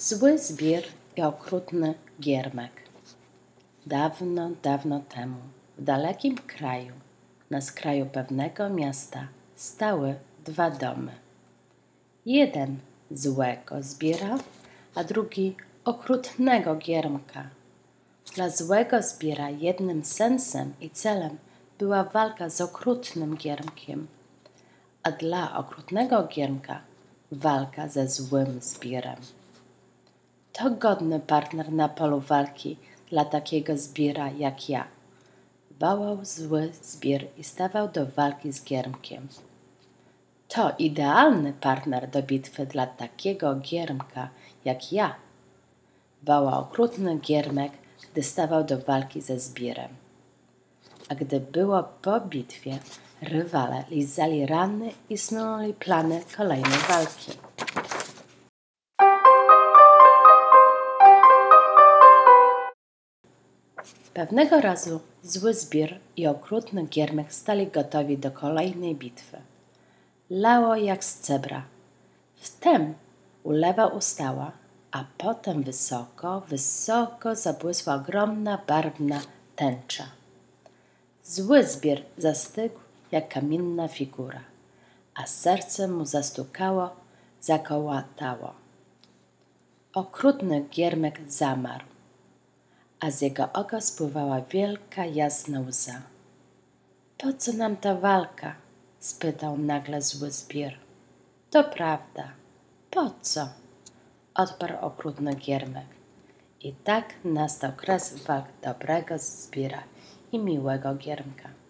Zły zbir i okrutny giermek. Dawno, dawno temu, w dalekim kraju, na skraju pewnego miasta, stały dwa domy. Jeden złego zbira, a drugi okrutnego giermka. Dla złego zbira jednym sensem i celem była walka z okrutnym giermkiem, a dla okrutnego giermka walka ze złym zbirem. To godny partner na polu walki dla takiego zbira jak ja. Wołał zły zbir i stawał do walki z giermkiem. To idealny partner do bitwy dla takiego giermka jak ja. Wołał okrutny giermek, gdy stawał do walki ze zbirem. A gdy było po bitwie, rywale lizali rany i snuli plany kolejnej walki. Pewnego razu zły zbir i okrutny giermek stali gotowi do kolejnej bitwy. Lało jak z cebra. Wtem ulewa ustała, a potem wysoko, wysoko zabłysła ogromna, barwna tęcza. Zły zbir zastygł jak kamienna figura, a serce mu zastukało, zakołatało. Okrutny giermek zamarł, a z jego oka spływała wielka, jasna łza. Po co nam ta walka? Spytał nagle zły zbir. To prawda, po co? Odparł okrutny giermek. I tak nastał kres walk dobrego zbira i miłego giermka.